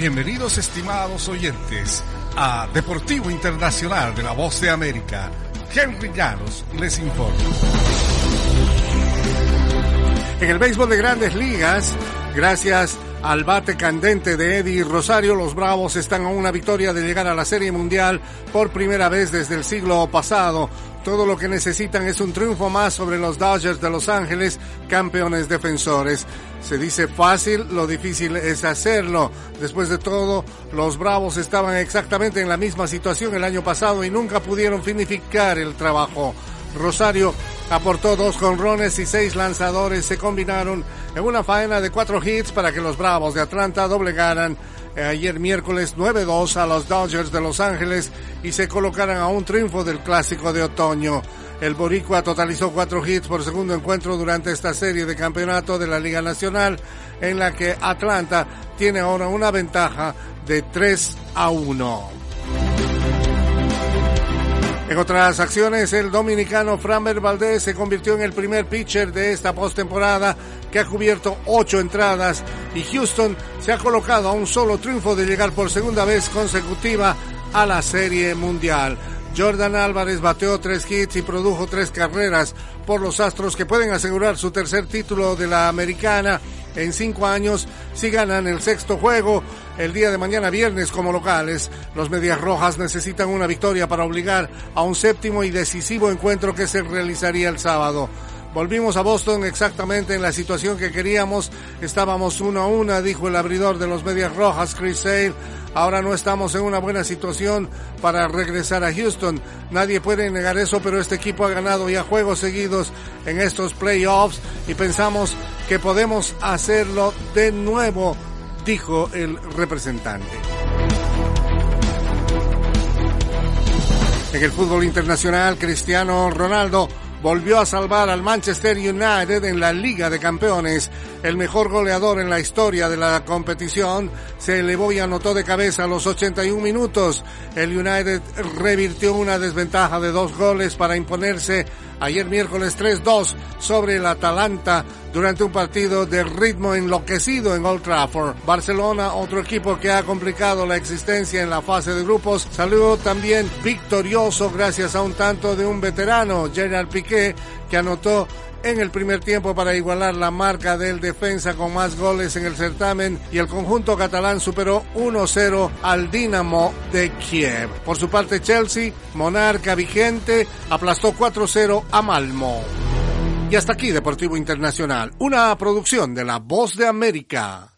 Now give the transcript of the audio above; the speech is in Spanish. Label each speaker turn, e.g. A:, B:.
A: Bienvenidos, estimados oyentes, a Deportivo Internacional de la Voz de América. Henry Llanos les informa. En el béisbol de Grandes Ligas, gracias al bate candente de Eddie Rosario, los Bravos están a una victoria de llegar a la Serie Mundial por primera vez desde el siglo pasado. Todo lo que necesitan es un triunfo más sobre los Dodgers de Los Ángeles, campeones defensores. Se dice fácil, lo difícil es hacerlo. Después de todo, los Bravos estaban exactamente en la misma situación el año pasado y nunca pudieron finiquitar el trabajo. Rosario aportó 2 jonrones y 6 lanzadores. Se combinaron en una faena de 4 hits para que los Bravos de Atlanta doblegaran ayer miércoles 9-2 a los Dodgers de Los Ángeles y se colocaran a un triunfo del Clásico de Otoño. El boricua totalizó 4 hits por segundo encuentro durante esta serie de campeonato de la Liga Nacional, en la que Atlanta tiene ahora una ventaja de 3-1. En otras acciones, el dominicano Framber Valdez se convirtió en el primer pitcher de esta postemporada que ha cubierto 8 entradas y Houston se ha colocado a un solo triunfo de llegar por segunda vez consecutiva a la Serie Mundial. Jordan Álvarez bateó 3 hits y produjo 3 carreras por los Astros, que pueden asegurar su tercer título de la Americana en 5 años si ganan el 6º juego el día de mañana viernes como locales. Los Medias Rojas necesitan una victoria para obligar a un 7º y decisivo encuentro que se realizaría el sábado. Volvimos a Boston exactamente en la situación que queríamos. Estábamos 1-1, dijo el abridor de los Medias Rojas, Chris Sale. Ahora no estamos en una buena situación para regresar a Houston. Nadie puede negar eso, pero este equipo ha ganado ya juegos seguidos en estos playoffs y pensamos que podemos hacerlo de nuevo, dijo el representante. En el fútbol internacional, Cristiano Ronaldo volvió a salvar al Manchester United en la Liga de Campeones. El mejor goleador en la historia de la competición se elevó y anotó de cabeza a los 81 minutos. El United revirtió una desventaja de 2 goles para imponerse ayer miércoles 3-2 sobre el Atalanta durante un partido de ritmo enloquecido en Old Trafford. Barcelona, otro equipo que ha complicado la existencia en la fase de grupos, salió también victorioso gracias a un tanto de un veterano, Gerard Piqué, que anotó en el primer tiempo para igualar la marca del defensa con más goles en el certamen, y el conjunto catalán superó 1-0 al Dinamo de Kiev. Por su parte, Chelsea, monarca vigente, aplastó 4-0 a Malmö. Y hasta aquí Deportivo Internacional, una producción de La Voz de América.